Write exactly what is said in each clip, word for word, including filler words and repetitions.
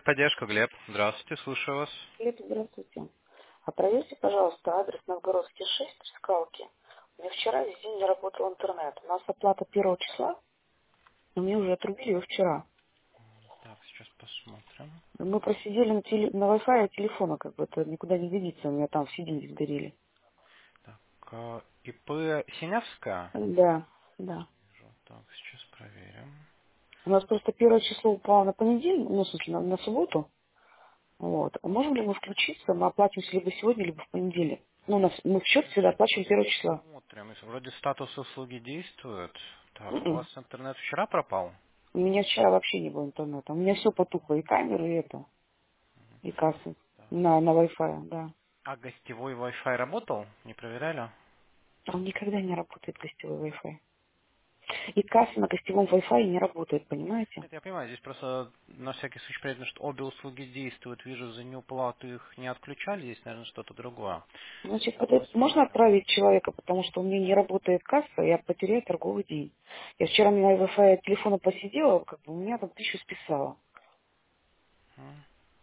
Техподдержка, Глеб. Здравствуйте, слушаю вас. Лето, здравствуйте. А проверьте, пожалуйста, адрес Новгородский шесть, Скалки. У меня вчера весь день не работал интернет. У нас оплата первого числа, но мне уже отрубили его вчера. Так, сейчас посмотрим. Мы просидели на, теле- на Wi-Fi телефона, как бы это никуда не годится, у меня там все деньги сгорели. Так, э, ИП Синявская. Да, да. Вижу. Так, сейчас проверим. У нас просто первое число упало на понедельник, ну, в смысле, на, на субботу. Вот. А можем ли мы включиться? Мы оплатимся либо сегодня, либо в понедельник. Ну, у нас мы в счет всегда оплачиваем первого числа. Смотрим. Если вроде статус услуги действует. Так, у М-м. вас интернет вчера пропал? У меня вчера вообще не было интернета. У меня все потухло, и камеры, и это. И кассы. Так. На, на Wi-Fi, да. А гостевой Wi-Fi работал? Не проверяли? Там никогда не работает гостевой Wi-Fi. И касса на гостевом Wi-Fi не работает, понимаете? Нет, я понимаю, здесь просто на всякий случай проверено, что обе услуги действуют. Вижу, за неуплату их не отключали. Здесь, наверное, что-то другое. Значит, Сейчас вот это можно посмотрим. отправить человека, потому что у меня не работает касса, я потеряю торговый день. Я вчера на Wi-Fi от телефона посидела, как бы у меня там тысячу списала. М,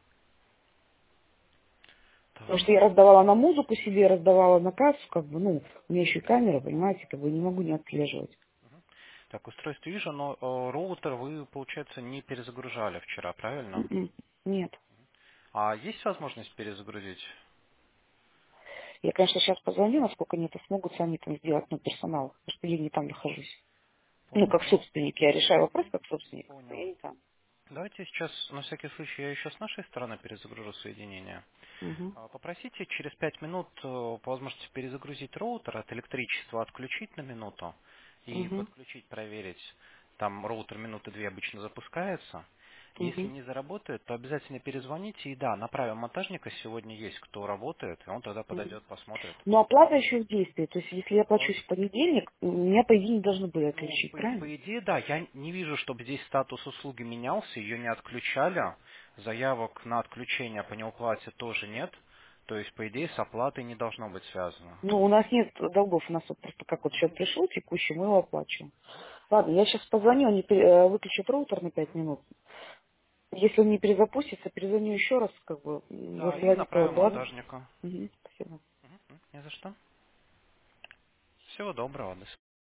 Потому Так. что я раздавала на музыку себе, раздавала на кассу, как бы, ну, у меня еще и камера, понимаете, как бы не могу не отслеживать. Так, устройство вижу, но э, роутер вы, получается, не перезагружали вчера, правильно? М-м. Нет. А есть возможность перезагрузить? Я, конечно, сейчас позвоню, насколько они это смогут сами там сделать, ну, персонал, потому что я не там нахожусь. Ну, Понял. как Ну, собственник, я решаю вопрос как собственник, а понял. я не там. Давайте сейчас, на всякий случай, я еще с нашей стороны перезагружу соединение. Угу. А, Попросите через пять минут э, по возможности перезагрузить роутер, от электричества отключить на минуту и Угу. подключить, проверить. Там роутер минуты две обычно запускается. Если Угу. не заработает, то обязательно перезвоните. И да, направим монтажника. Сегодня есть кто работает, и он тогда Угу. подойдет, посмотрит. Но оплата еще в действии. То есть, если я Э, плачусь в понедельник, меня, по идее, не должны были Ну, отключить, по, правильно? по идее, да, я не вижу, чтобы здесь статус услуги менялся, ее не отключали. Заявок на отключение по неуплате тоже нет. То есть, по идее, с оплатой не должно быть связано. Ну, у нас нет долгов, у нас вот просто как вот счет пришел текущий, мы его оплачиваем. Ладно, я сейчас позвоню, они пере- э, выключат роутер на пять минут. Если он не перезапустится, перезвоню еще раз, как бы, м, Да, и возглавить направим просьбу, ладно? монтажника. Угу. Спасибо. Мгм, Не за что. Всего доброго. До свидания.